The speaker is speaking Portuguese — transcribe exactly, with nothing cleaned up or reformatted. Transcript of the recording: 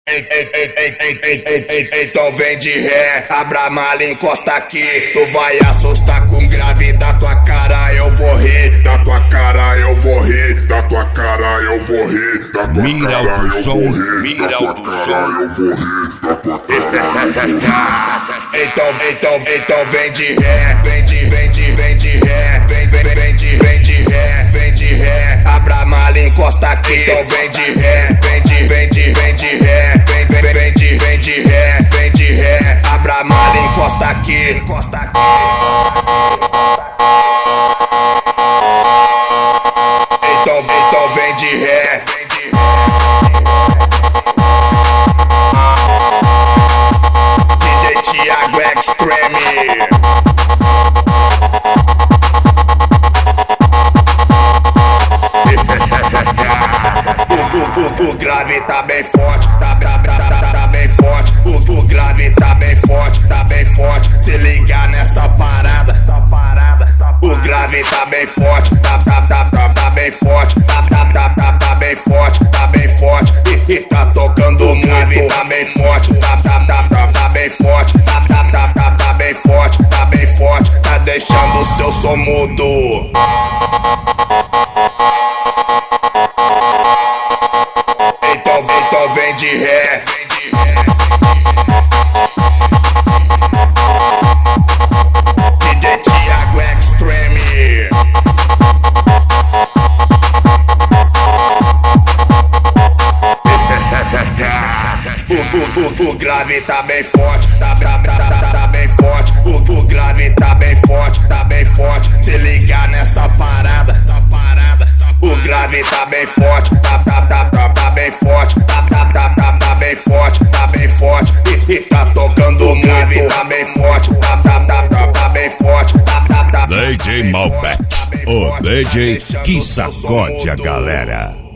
Ei, ei, ei, ei, ei, ei, ei, ei, ei, então vem de ré, abra a mala, encosta aqui. Tu vai assustar com grave, da tua cara eu vou rir. Da tua cara eu vou rir, da tua cara eu vou rir. Da tua Mira cara o eu som, vou rir, mira da tua o cara som. eu vou rir, da tua cara eu vou rir. Então, então, então vem de ré, vem de, vem de, vem de ré, vem, vem, vem de, vem de ré, vem de ré, abra a mala, encosta aqui. Então vem de ré, vem de, vem de, vem de ré, vem, vem, vem de, vem de ré, vem de ré, abra a mala, encosta aqui, encosta aqui. Então, então vem de ré, vem de ré. D J Thiago Extreme. O grave tá bem forte, tá, tá, tá, tá, tá bem forte. O, o grave tá bem forte, tá bem forte. Se ligar nessa parada, essa parada. O grave tá bem forte, tá, tá, tá, tá, tá bem forte. Tá, tá, tá, tá, tá bem forte, tá bem forte. E, e tá tocando o grave tá bem forte, tá, tá, tá, tá, tá bem forte. Tá, tá, tá, tá, tá bem forte, tá bem forte. Tá deixando o seu som mudo. Então, então vem de ré, vem de ré. D J Thiago Extreme. O, o, o, o grave tá bem forte, tá, tá, tá, tá, tá bem forte. O, o grave tá bem forte, tá bem forte. Se ligar nessa parada, essa parada. O grave tá bem forte, tá, tá, tá, tá, tá bem forte. Tá, tá, tá, tá, tá bem forte, tá bem forte. E, e tá tocando o grave tá bem forte, tá, tá, tá, tá, tá bem forte. Tá, tá, tá, D J Malbec, o D J que sacode a galera.